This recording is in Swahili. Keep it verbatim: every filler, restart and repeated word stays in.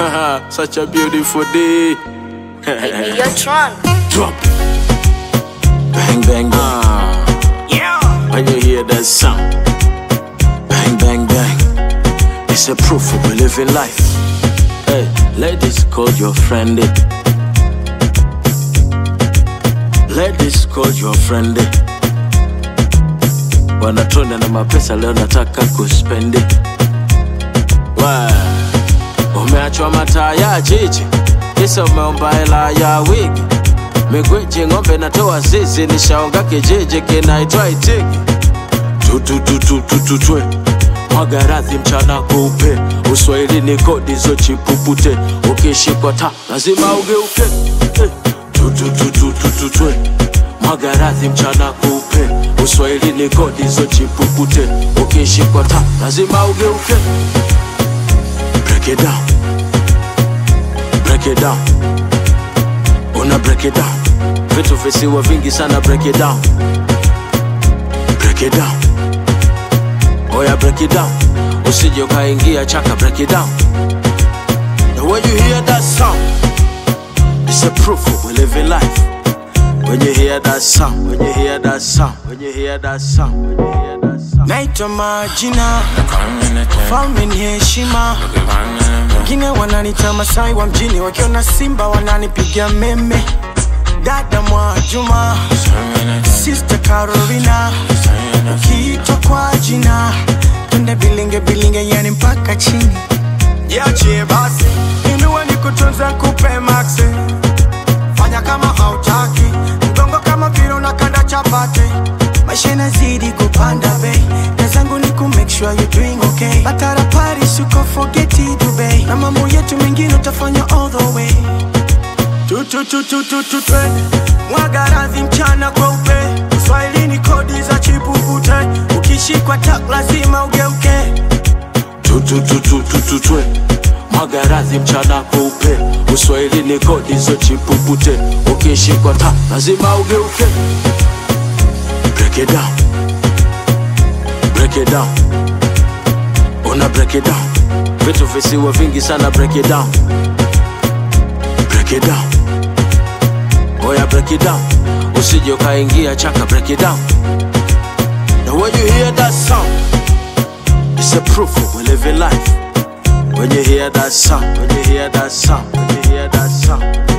Such a beautiful day. Hey, you're Tron. Drop. Bang, bang, bang. Uh, yeah. When you hear that sound, bang, bang, bang. It's a proof of we living life. Hey, ladies, call your friend. Ladies, call your friend. Wanatona na mapesa leo nataka kuspendi. Wow. Umeachwa mataa ya jiji, kisa umeomba hela ya wigi. Migweji ngombe natoa zizi, nishaonga kijiji kinaitwa Itigi. Tu tu tu tu tu tu twe Mwagarathi mchana kupe, Uswahili ni kodi zo chipupute. Ukishikwa ta lazima ugeuke. Tu tu tu tu tu tu twe Mwagarathi mchana kupe, Uswahili ni kodi zo chipupute. Ukishikwa ta lazima ugeuke. Break it down, break it down. Una break it down. Vitu visiwa vingi sana, break it down. Break it down. Oya break it down. Usije ukaingia chaka, break it down. And when you hear that sound, it's a proof of we living life. When you hear that sound, when you hear that sound, when you hear that sound, when you hear that sound. Naitwa majina, falme ni heshima. Wengine wananita Masai wa mjini, wakiona Simba wananipigia meme. Dada Mwajuma, Sister Carolina, ukiitwa kwa jina twende bilinge bilinge, yani mpaka chini. Yache basi, inuwe nikutunza kupe maxi. Fanya kama hautaki, mgongo kama vile unakanda chapati. Maisha yanazidi kupanda bei, nazangu ni ku make sure you're doing okay. Batara Paris uko forget it Dubai, na mambo yetu mengine utafanya all the way. Tu tu tu tu tu tu twende Mwagarathi mchana kweupe, Uswahili ni kodi za chipupute. Ukishikwa tak lazima ugeuke. Tu tu tu tu tu tu twe Mwagarathi mchana kweupe, Uswahili ni kodi za chipupute. Ukishikwa ta lazima ugeuke. Break it down, break it down. Una break it down. Vitu visiwa vingi sana, break it down. Break it down. Oya break it down. Usije ukaingia chaka, break it down. And when you hear that sound, it's a proof of we living life. When you hear that sound, when you hear that sound, when you hear that sound.